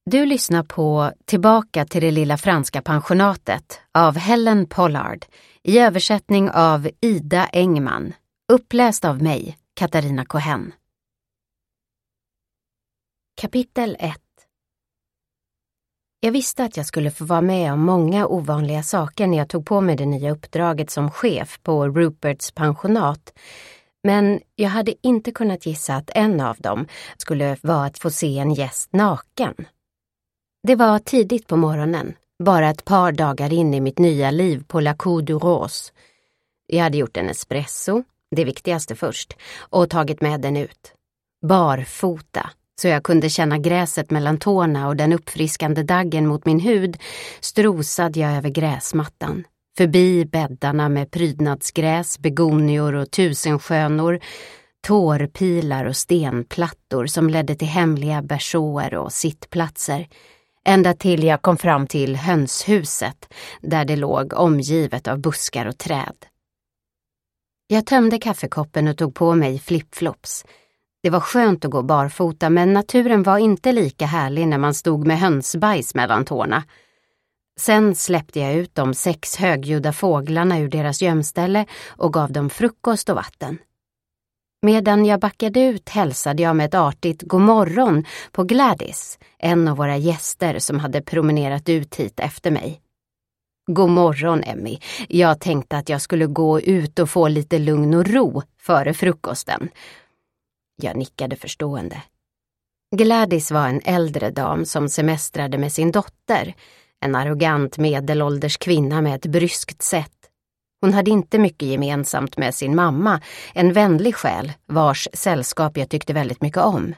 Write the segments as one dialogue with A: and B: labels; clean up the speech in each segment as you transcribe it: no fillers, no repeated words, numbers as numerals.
A: Du lyssnar på Tillbaka till det lilla franska pensionatet av Helen Pollard i översättning av Ida Engman, uppläst av mig, Katarina Cohen. Kapitel 1. Jag visste att jag skulle få vara med om många ovanliga saker när jag tog på mig det nya uppdraget som chef på Ruperts pensionat, men jag hade inte kunnat gissa att en av dem skulle vara att få se en gäst naken. Det var tidigt på morgonen, bara ett par dagar in i mitt nya liv på La Cour du Rose. Jag hade gjort en espresso, det viktigaste först, och tagit med den ut. Barfota, så jag kunde känna gräset mellan tårna och den uppfriskande daggen mot min hud, strosade jag över gräsmattan. Förbi bäddarna med prydnadsgräs, begonior och tusenskönor, tårpilar och stenplattor som ledde till hemliga bersåer och sittplatser. Ända till jag kom fram till hönshuset, där det låg omgivet av buskar och träd. Jag tömde kaffekoppen och tog på mig flipflops. Det var skönt att gå barfota, men naturen var inte lika härlig när man stod med hönsbajs mellan tårna. Sen släppte jag ut de 6 högljudda fåglarna ur deras gömställe och gav dem frukost och vatten. Medan jag backade ut hälsade jag med ett artigt god morgon på Gladys, en av våra gäster som hade promenerat ut hit efter mig. God morgon, Emmy. Jag tänkte att jag skulle gå ut och få lite lugn och ro före frukosten. Jag nickade förstående. Gladys var en äldre dam som semestrade med sin dotter, en arrogant medelålders kvinna med ett bryskt sätt. Hon hade inte mycket gemensamt med sin mamma, en vänlig själ vars sällskap jag tyckte väldigt mycket om.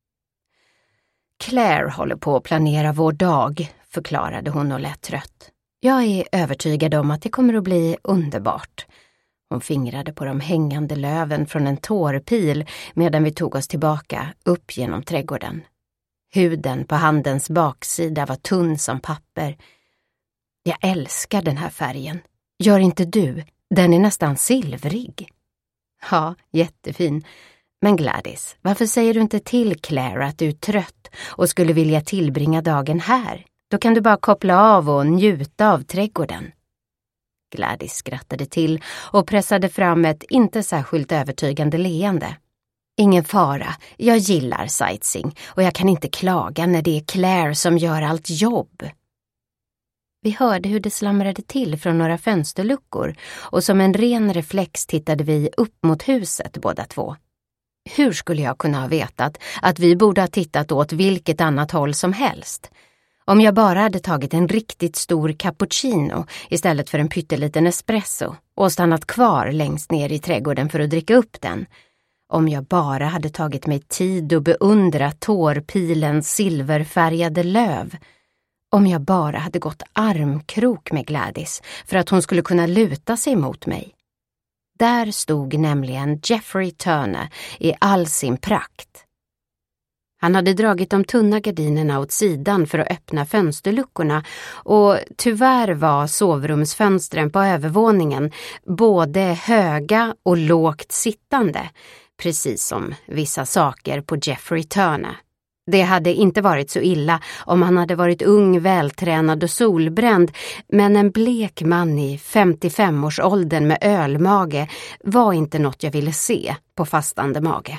A: Claire håller på att planera vår dag, förklarade hon och lät trött. Jag är övertygad om att det kommer att bli underbart. Hon fingrade på de hängande löven från en tårpil medan vi tog oss tillbaka upp genom trädgården. Huden på handens baksida var tunn som papper. Jag älskar den här färgen. Gör inte du? Den är nästan silvrig. Ja, jättefin. Men Gladys, varför säger du inte till Claire att du är trött och skulle vilja tillbringa dagen här? Då kan du bara koppla av och njuta av trädgården. Gladys skrattade till och pressade fram ett inte särskilt övertygande leende. Ingen fara, jag gillar sightseeing och jag kan inte klaga när det är Claire som gör allt jobb. Vi hörde hur det slamrade till från några fönsterluckor och som en ren reflex tittade vi upp mot huset båda två. Hur skulle jag kunna ha vetat att vi borde ha tittat åt vilket annat håll som helst? Om jag bara hade tagit en riktigt stor cappuccino istället för en pytteliten espresso och stannat kvar längst ner i trädgården för att dricka upp den. Om jag bara hade tagit mig tid att beundra tårpilens silverfärgade löv. Om jag bara hade gått armkrok med Gladys för att hon skulle kunna luta sig mot mig. Där stod nämligen Geoffrey Turner i all sin prakt. Han hade dragit de tunna gardinerna åt sidan för att öppna fönsterluckorna och tyvärr var sovrumsfönstren på övervåningen både höga och lågt sittande, precis som vissa saker på Geoffrey Turner. Det hade inte varit så illa om han hade varit ung, vältränad och solbränd, men en blek man i 55-årsåldern med ölmage var inte något jag ville se på fastande mage.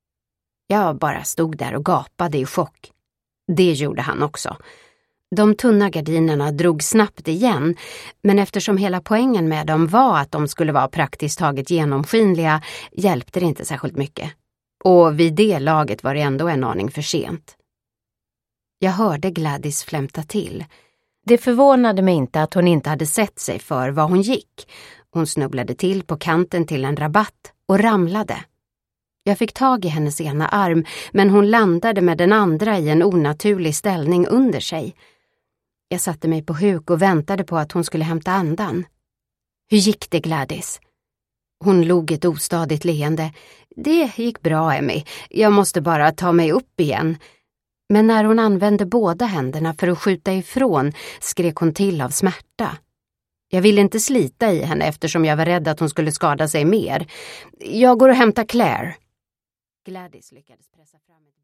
A: Jag bara stod där och gapade i chock. Det gjorde han också. De tunna gardinerna drog snabbt igen, men eftersom hela poängen med dem var att de skulle vara praktiskt taget genomskinliga hjälpte det inte särskilt mycket. Och vid det laget var det ändå en aning för sent. Jag hörde Gladys flämta till. Det förvånade mig inte att hon inte hade sett sig för vad hon gick. Hon snubblade till på kanten till en rabatt och ramlade. Jag fick tag i hennes ena arm, men hon landade med den andra i en onaturlig ställning under sig. Jag satte mig på huk och väntade på att hon skulle hämta andan. Hur gick det, Gladys? Hon log ett ostadigt leende. Det gick bra, Emmy. Jag måste bara ta mig upp igen. Men när hon använde båda händerna för att skjuta ifrån skrek hon till av smärta. Jag ville inte slita i henne eftersom jag var rädd att hon skulle skada sig mer. Jag går och hämtar Claire. Gladys lyckades pressa fram ett